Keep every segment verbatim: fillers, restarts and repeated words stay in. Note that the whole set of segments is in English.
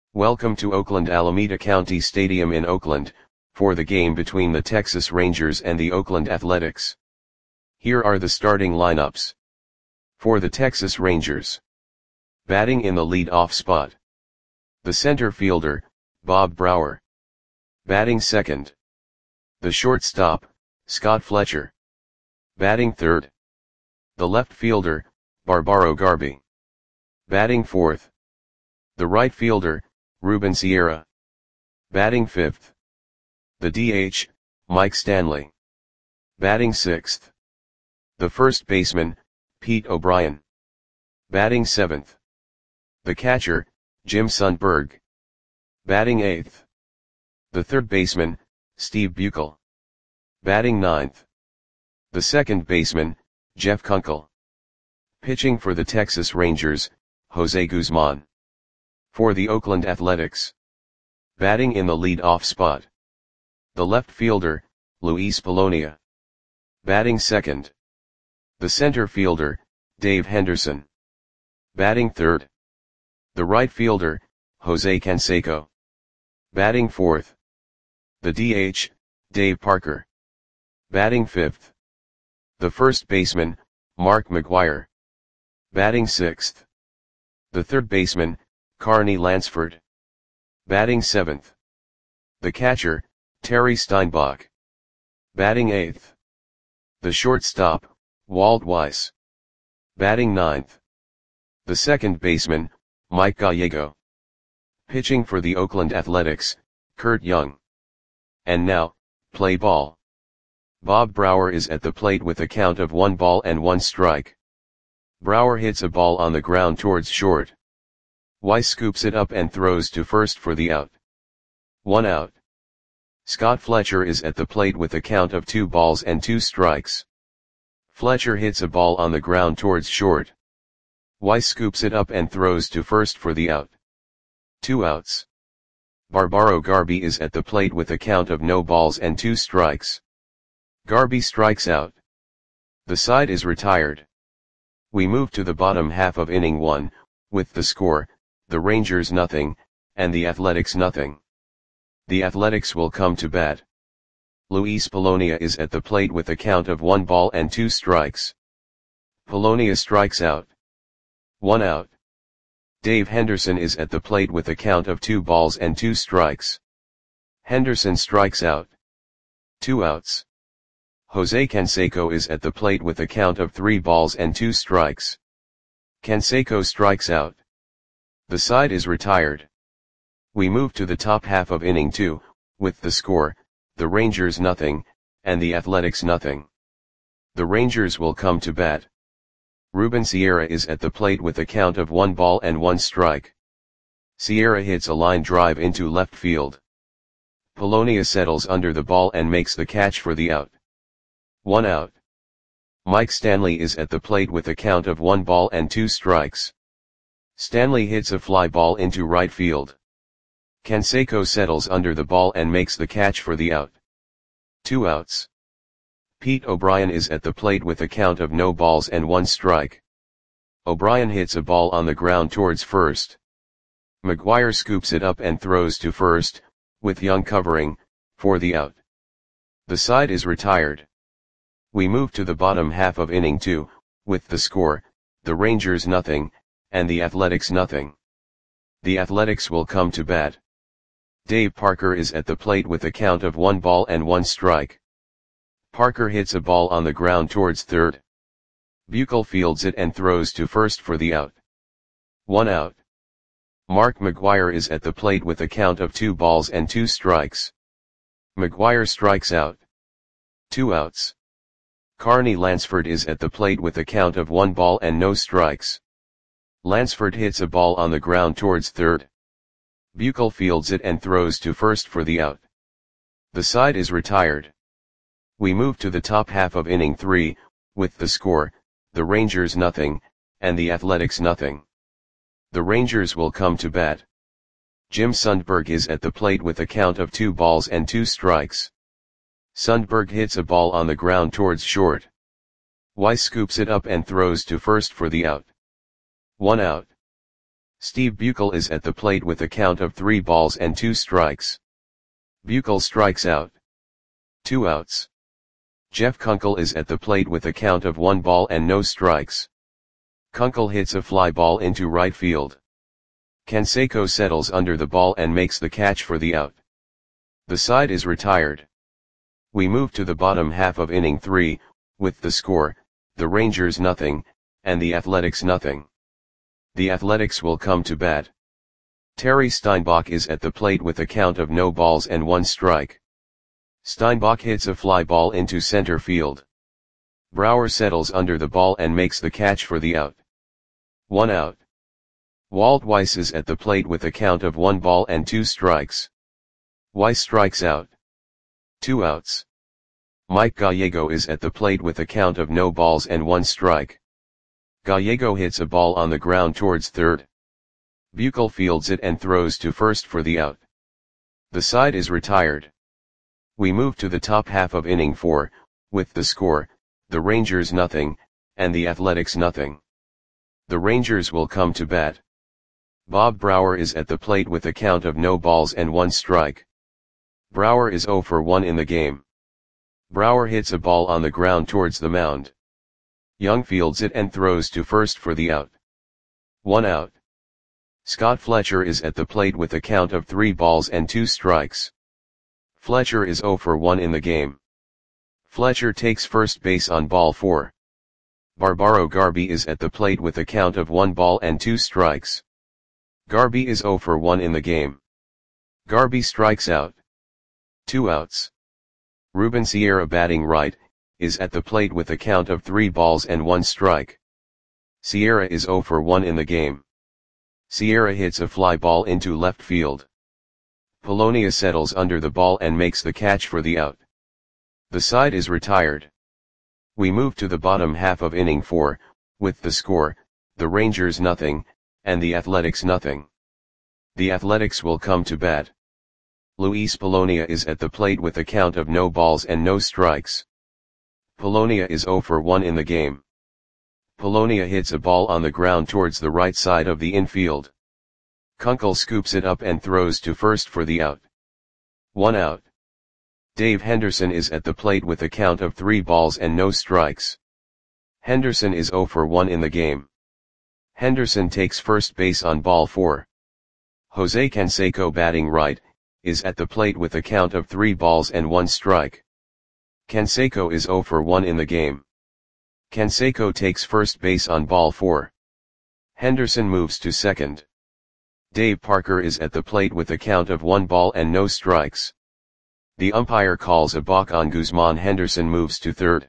Welcome to Oakland Alameda County Stadium in Oakland, for the game between the Texas Rangers and the Oakland Athletics. Here are the starting lineups. For the Texas Rangers. Batting in the lead-off spot. The center fielder, Bob Brouwer. Batting second. The shortstop, Scott Fletcher. Batting third. The left fielder, Barbaro Garby. Batting fourth. The right fielder, Ruben Sierra. Batting fifth. The D H, Mike Stanley. Batting sixth. The first baseman, Pete O'Brien. Batting seventh. The catcher, Jim Sundberg. Batting eighth. The third baseman, Steve Buechel. Batting ninth. The second baseman, Jeff Kunkel. Pitching for the Texas Rangers, Jose Guzman. For the Oakland Athletics. Batting in the lead-off spot. The left fielder, Luis Polonia. Batting second. The center fielder, Dave Henderson. Batting third. The right fielder, Jose Canseco. Batting fourth. The D H, Dave Parker. Batting fifth. The first baseman, Mark McGwire. Batting sixth. The third baseman, Carney Lansford. Batting seventh. The catcher, Terry Steinbach. Batting eighth. The shortstop, Walt Weiss. Batting ninth. The second baseman, Mike Gallego. Pitching for the Oakland Athletics, Kurt Young. And now, play ball. Bob Brouwer is at the plate with a count of one ball and one strike. Brouwer hits a ball on the ground towards short. Weiss scoops it up and throws to first for the out. One out. Scott Fletcher is at the plate with a count of two balls and two strikes. Fletcher hits a ball on the ground towards short. Weiss scoops it up and throws to first for the out. Two outs. Barbaro Garby is at the plate with a count of no balls and two strikes. Garby strikes out. The side is retired. We move to the bottom half of inning one, with the score, the Rangers nothing, and the Athletics nothing. The Athletics will come to bat. Luis Polonia is at the plate with a count of one ball and two strikes. Polonia strikes out. One out. Dave Henderson is at the plate with a count of two balls and two strikes. Henderson strikes out. Two outs. Jose Canseco is at the plate with a count of three balls and two strikes. Canseco strikes out. The side is retired. We move to the top half of inning two, with the score, the Rangers nothing, and the Athletics nothing. The Rangers will come to bat. Ruben Sierra is at the plate with a count of one ball and one strike. Sierra hits a line drive into left field. Polonia settles under the ball and makes the catch for the out. One out. Mike Stanley is at the plate with a count of one ball and two strikes. Stanley hits a fly ball into right field. Canseco settles under the ball and makes the catch for the out. Two outs. Pete O'Brien is at the plate with a count of no balls and one strike. O'Brien hits a ball on the ground towards first. McGwire scoops it up and throws to first, with Young covering, for the out. The side is retired. We move to the bottom half of inning two, with the score, the Rangers nothing, and the Athletics nothing. The Athletics will come to bat. Dave Parker is at the plate with a count of one ball and one strike. Parker hits a ball on the ground towards third. Buechel fields it and throws to first for the out. One out. Mark McGwire is at the plate with a count of two balls and two strikes. McGwire strikes out. Two outs. Carney Lansford is at the plate with a count of one ball and no strikes. Lansford hits a ball on the ground towards third. Buechel fields it and throws to first for the out. The side is retired. We move to the top half of inning three, with the score, the Rangers nothing, and the Athletics nothing. The Rangers will come to bat. Jim Sundberg is at the plate with a count of two balls and two strikes. Sundberg hits a ball on the ground towards short. Weiss scoops it up and throws to first for the out. One out. Steve Buechel is at the plate with a count of three balls and two strikes. Buechel strikes out. Two outs. Jeff Kunkel is at the plate with a count of one ball and no strikes. Kunkel hits a fly ball into right field. Canseco settles under the ball and makes the catch for the out. The side is retired. We move to the bottom half of inning three, with the score, the Rangers nothing, and the Athletics nothing. The Athletics will come to bat. Terry Steinbach is at the plate with a count of no balls and one strike. Steinbach hits a fly ball into center field. Brower settles under the ball and makes the catch for the out. One out. Walt Weiss is at the plate with a count of one ball and two strikes. Weiss strikes out. Two outs. Mike Gallego is at the plate with a count of no balls and one strike. Gallego hits a ball on the ground towards third. Buechel fields it and throws to first for the out. The side is retired. We move to the top half of inning four, with the score, the Rangers nothing, and the Athletics nothing. The Rangers will come to bat. Bob Brower is at the plate with a count of no balls and one strike. Brower is zero for one in the game. Brower hits a ball on the ground towards the mound. Young fields it and throws to first for the out. One out. Scott Fletcher is at the plate with a count of three balls and two strikes. Fletcher is zero for one in the game. Fletcher takes first base on ball four. Barbaro Garby is at the plate with a count of one ball and two strikes. Garby is zero for one in the game. Garby strikes out. Two outs. Ruben Sierra, batting right, is at the plate with a count of three balls and one strike. Sierra is zero for one in the game. Sierra hits a fly ball into left field. Polonia settles under the ball and makes the catch for the out. The side is retired. We move to the bottom half of inning four, with the score, the Rangers nothing, and the Athletics nothing. The Athletics will come to bat. Luis Polonia is at the plate with a count of no balls and no strikes. Polonia is zero for one in the game. Polonia hits a ball on the ground towards the right side of the infield. Kunkel scoops it up and throws to first for the out. One out. Dave Henderson is at the plate with a count of three balls and no strikes. Henderson is zero for one in the game. Henderson takes first base on ball four. Jose Canseco, batting right, is at the plate with a count of three balls and one strike. Canseco is zero for one in the game. Canseco takes first base on ball four. Henderson moves to second. Dave Parker is at the plate with a count of one ball and no strikes. The umpire calls a balk on Guzman. Henderson moves to third.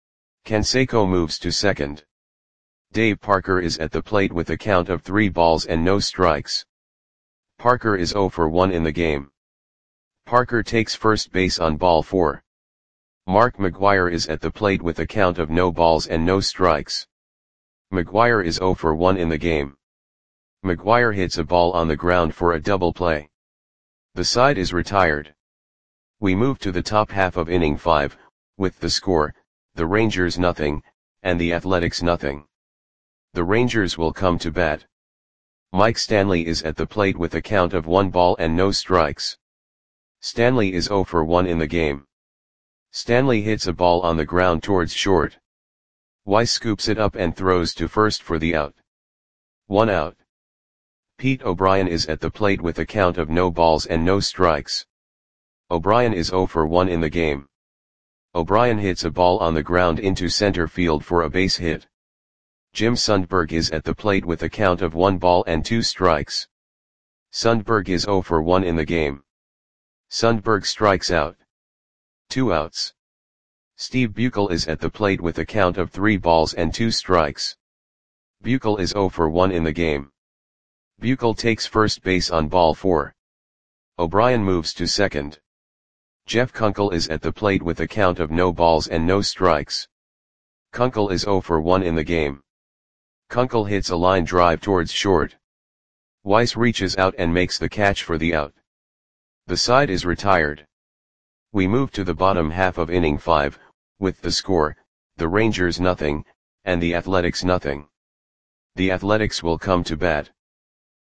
Canseco moves to second. Dave Parker is at the plate with a count of three balls and no strikes. Parker is zero for one in the game. Parker takes first base on ball four. Mark McGwire is at the plate with a count of no balls and no strikes. McGwire is zero for one in the game. McGwire hits a ball on the ground for a double play. The side is retired. We move to the top half of inning five, with the score, the Rangers nothing, and the Athletics nothing. The Rangers will come to bat. Mike Stanley is at the plate with a count of one ball and no strikes. Stanley is zero for one in the game. Stanley hits a ball on the ground towards short. Weiss scoops it up and throws to first for the out. One out. Pete O'Brien is at the plate with a count of no balls and no strikes. O'Brien is zero for one in the game. O'Brien hits a ball on the ground into center field for a base hit. Jim Sundberg is at the plate with a count of one ball and two strikes. Sundberg is zero for one in the game. Sundberg strikes out. Two outs. Steve Buechel is at the plate with a count of three balls and two strikes. Buechel is zero for one in the game. Buechel takes first base on ball four. O'Brien moves to second. Jeff Kunkel is at the plate with a count of no balls and no strikes. Kunkel is zero for one in the game. Kunkel hits a line drive towards short. Weiss reaches out and makes the catch for the out. The side is retired. We move to the bottom half of inning five, with the score, the Rangers nothing, and the Athletics nothing. The Athletics will come to bat.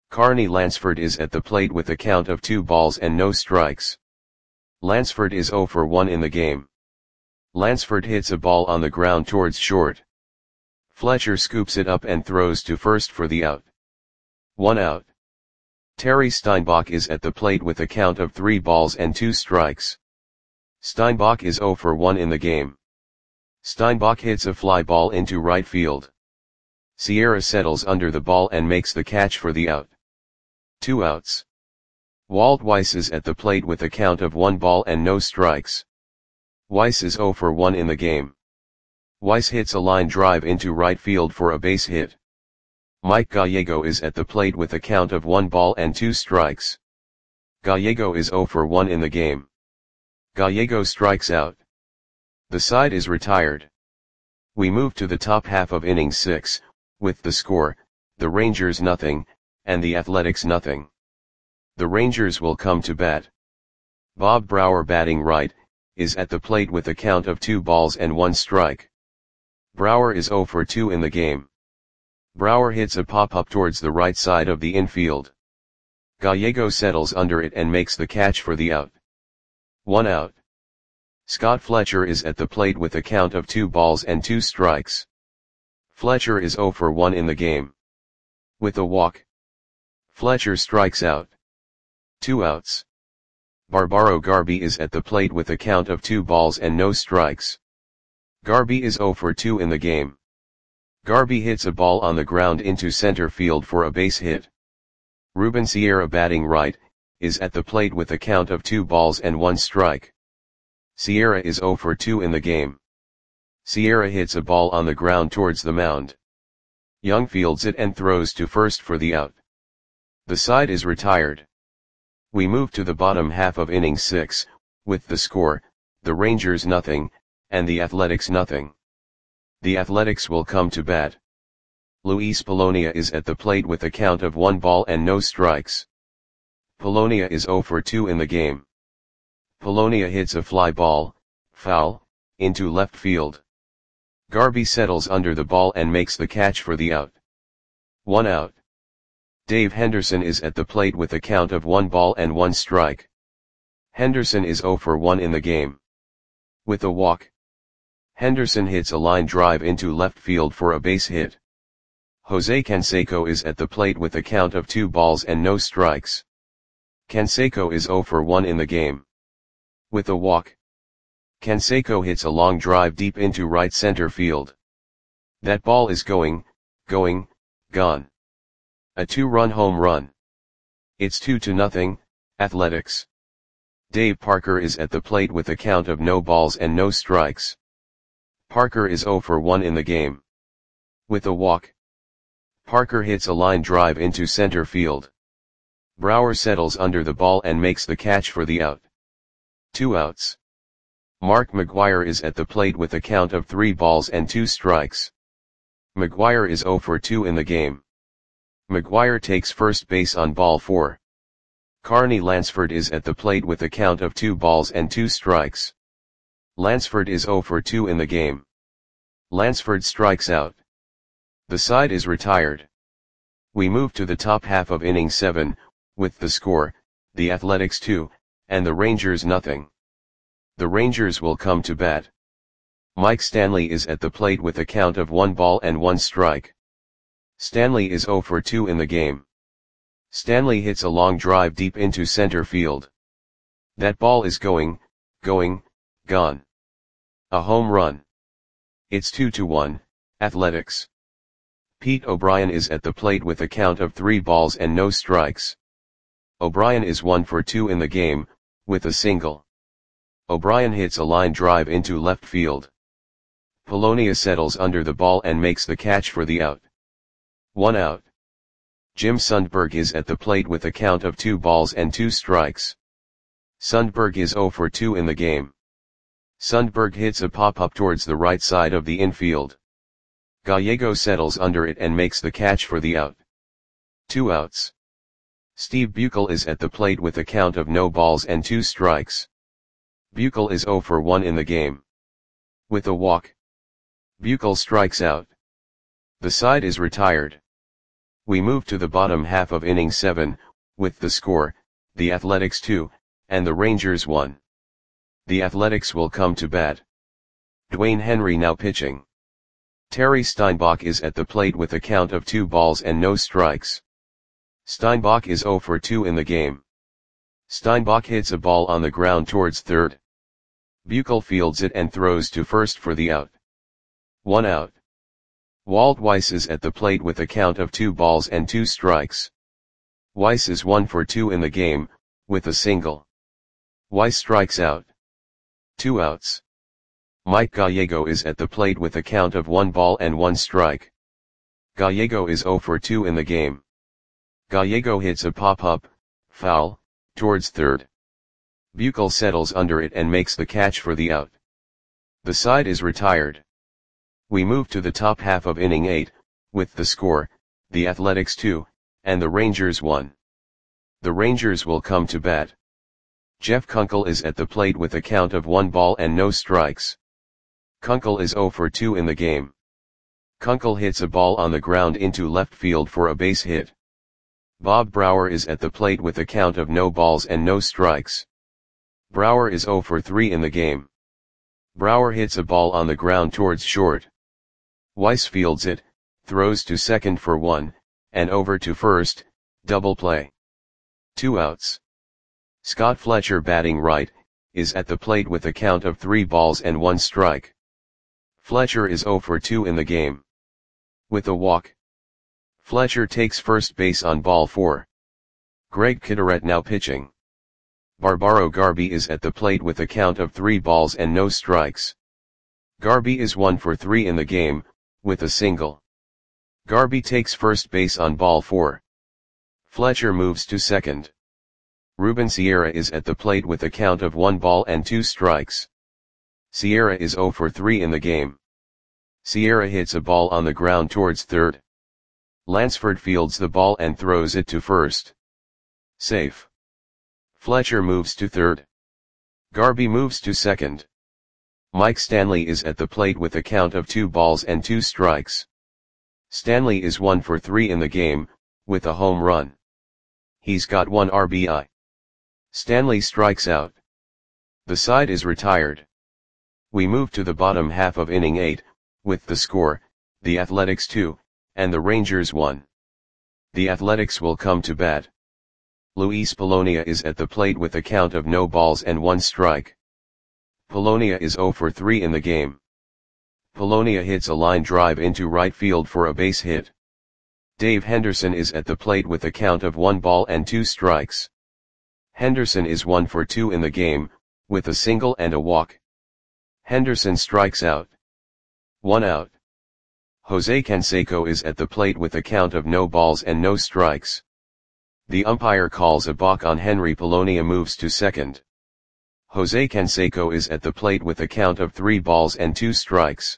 Carney Lansford is at the plate with a count of two balls and no strikes. Lansford is zero for one in the game. Lansford hits a ball on the ground towards short. Fletcher scoops it up and throws to first for the out. One out. Terry Steinbach is at the plate with a count of three balls and two strikes. Steinbach is zero for one in the game. Steinbach hits a fly ball into right field. Sierra settles under the ball and makes the catch for the out. Two outs. Walt Weiss is at the plate with a count of one ball and no strikes. Weiss is zero for one in the game. Weiss hits a line drive into right field for a base hit. Mike Gallego is at the plate with a count of one ball and two strikes. Gallego is zero for one in the game. Gallego strikes out. The side is retired. We move to the top half of inning six, with the score, the Rangers nothing, and the Athletics nothing. The Rangers will come to bat. Bob Brower, batting right, is at the plate with a count of two balls and one strike. Brower is zero for two in the game. Brower hits a pop-up towards the right side of the infield. Gallego settles under it and makes the catch for the out. One out. Scott Fletcher is at the plate with a count of two balls and two strikes. Fletcher is zero for one in the game. With a walk, Fletcher strikes out. Two outs. Barbaro Garby is at the plate with a count of two balls and no strikes. Garby is zero for two in the game. Garby hits a ball on the ground into center field for a base hit. Ruben Sierra, batting right, is at the plate with a count of two balls and one strike. Sierra is zero for two in the game. Sierra hits a ball on the ground towards the mound. Young fields it and throws to first for the out. The side is retired. We move to the bottom half of inning six, with the score, the Rangers nothing, and the Athletics nothing. The Athletics will come to bat. Luis Polonia is at the plate with a count of one ball and no strikes. Polonia is zero for two in the game. Polonia hits a fly ball, foul, into left field. Garby settles under the ball and makes the catch for the out. One out. Dave Henderson is at the plate with a count of one ball and one strike. Henderson is zero for one in the game. With a walk, Henderson hits a line drive into left field for a base hit. Jose Canseco is at the plate with a count of two balls and no strikes. Canseco is zero for one in the game. With a walk, Canseco hits a long drive deep into right center field. That ball is going, going, gone. A two-run home run. It's two to nothing, Athletics. Dave Parker is at the plate with a count of no balls and no strikes. Parker is zero for one in the game. With a walk, Parker hits a line drive into center field. Brower settles under the ball and makes the catch for the out. Two outs. Mark McGuire is at the plate with a count of three balls and two strikes. McGuire is zero for two in the game. McGuire takes first base on ball four. Carney Lansford is at the plate with a count of two balls and two strikes. Lansford is zero for two in the game. Lansford strikes out. The side is retired. We move to the top half of inning seven, with the score, the Athletics two, and the Rangers nothing. The Rangers will come to bat. Mike Stanley is at the plate with a count of one ball and one strike. Stanley is zero for two in the game. Stanley hits a long drive deep into center field. That ball is going, going, gone. A home run. It's two to one, Athletics. Pete O'Brien is at the plate with a count of three balls and no strikes. O'Brien is one for two in the game, with a single. O'Brien hits a line drive into left field. Polonia settles under the ball and makes the catch for the out. One out. Jim Sundberg is at the plate with a count of two balls and two strikes. Sundberg is zero for two in the game. Sundberg hits a pop-up towards the right side of the infield. Gallego settles under it and makes the catch for the out. Two outs. Steve Buechel is at the plate with a count of no balls and two strikes. Buechel is zero for one in the game. With a walk, Buechel strikes out. The side is retired. We move to the bottom half of inning seven, with the score, the Athletics two, and the Rangers one. The Athletics will come to bat. Dwayne Henry now pitching. Terry Steinbach is at the plate with a count of two balls and no strikes. Steinbach is oh for two in the game. Steinbach hits a ball on the ground towards third. Buechel fields it and throws to first for the out. One out. Walt Weiss is at the plate with a count of two balls and two strikes. Weiss is one for two in the game, with a single. Weiss strikes out. Two outs. Mike Gallego is at the plate with a count of one ball and one strike. Gallego is oh for two in the game. Gallego hits a pop-up, foul, towards third. Buechel settles under it and makes the catch for the out. The side is retired. We move to the top half of inning eight, with the score, the Athletics two, and the Rangers one. The Rangers will come to bat. Jeff Kunkel is at the plate with a count of one ball and no strikes. Kunkel is oh for two in the game. Kunkel hits a ball on the ground into left field for a base hit. Bob Brower is at the plate with a count of no balls and no strikes. Brower is oh for three in the game. Brower hits a ball on the ground towards short. Weiss fields it, throws to second for one, and over to first, double play. Two outs. Scott Fletcher batting right, is at the plate with a count of three balls and one strike. Fletcher is oh for two in the game. With a walk. Fletcher takes first base on ball four. Greg Kitteret now pitching. Barbaro Garby is at the plate with a count of three balls and no strikes. Garby is one for three in the game, with a single. Garby takes first base on ball four. Fletcher moves to second. Ruben Sierra is at the plate with a count of one ball and two strikes. Sierra is oh for three in the game. Sierra hits a ball on the ground towards third. Lansford fields the ball and throws it to first. Safe. Fletcher moves to third. Garby moves to second. Mike Stanley is at the plate with a count of two balls and two strikes. Stanley is one for three in the game, with a home run. He's got one R B I. Stanley strikes out. The side is retired. We move to the bottom half of inning eight, with the score, the Athletics two, and the Rangers one. The Athletics will come to bat. Luis Polonia is at the plate with a count of no balls and one strike. Polonia is oh for three in the game. Polonia hits a line drive into right field for a base hit. Dave Henderson is at the plate with a count of one ball and two strikes. Henderson is one for two in the game, with a single and a walk. Henderson strikes out. One out. Jose Canseco is at the plate with a count of no balls and no strikes. The umpire calls a balk on Henry. Polonia moves to second. Jose Canseco is at the plate with a count of three balls and two strikes.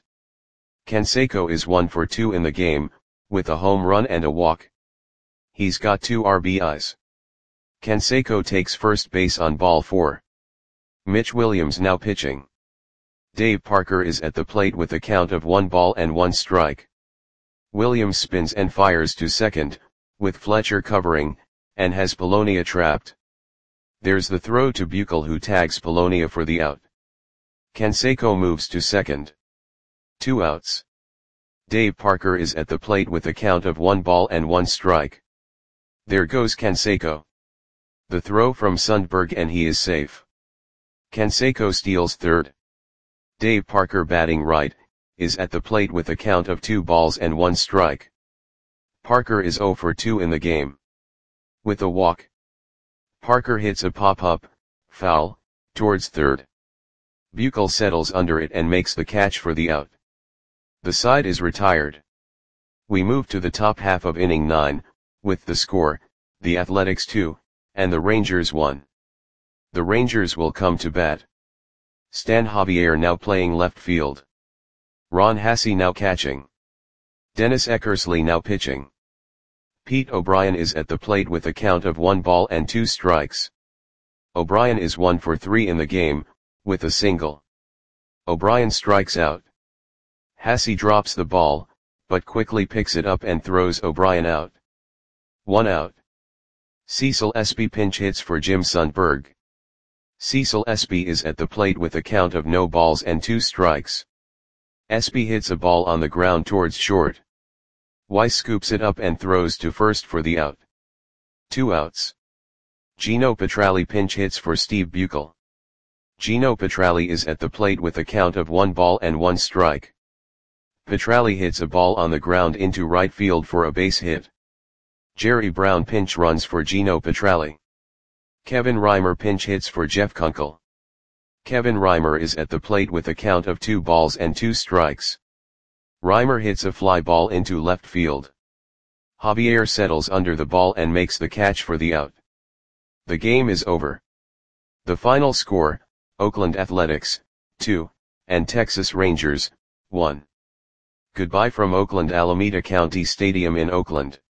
Canseco is one for two in the game, with a home run and a walk. He's got two R B Is. Canseco takes first base on ball four. Mitch Williams now pitching. Dave Parker is at the plate with a count of one ball and one strike. Williams spins and fires to second, with Fletcher covering, and has Polonia trapped. There's the throw to Buechel, who tags Polonia for the out. Canseco moves to second. Two outs. Dave Parker is at the plate with a count of one ball and one strike. There goes Canseco. The throw from Sundberg and he is safe. Canseco steals third. Dave Parker batting right, is at the plate with a count of two balls and one strike. Parker is oh for two in the game. With a walk. Parker hits a pop-up, foul, towards third. Buechel settles under it and makes the catch for the out. The side is retired. We move to the top half of inning nine, with the score, the Athletics two, and the Rangers one. The Rangers will come to bat. Stan Javier now playing left field. Ron Hassey now catching. Dennis Eckersley now pitching. Pete O'Brien is at the plate with a count of one ball and two strikes. O'Brien is one for three in the game, with a single. O'Brien strikes out. Hassey drops the ball, but quickly picks it up and throws O'Brien out. one out. Cecil Espy pinch hits for Jim Sundberg. Cecil Espy is at the plate with a count of no balls and two strikes. Espy hits a ball on the ground towards short. Weiss scoops it up and throws to first for the out. Two outs. Gino Petralli pinch hits for Steve Buechel. Gino Petralli is at the plate with a count of one ball and one strike. Petralli hits a ball on the ground into right field for a base hit. Jerry Brown pinch runs for Gino Petralli. Kevin Reimer pinch hits for Jeff Kunkel. Kevin Reimer is at the plate with a count of two balls and two strikes. Reimer hits a fly ball into left field. Javier settles under the ball and makes the catch for the out. The game is over. The final score, Oakland Athletics, two, and Texas Rangers, one. Goodbye from Oakland Alameda County Stadium in Oakland.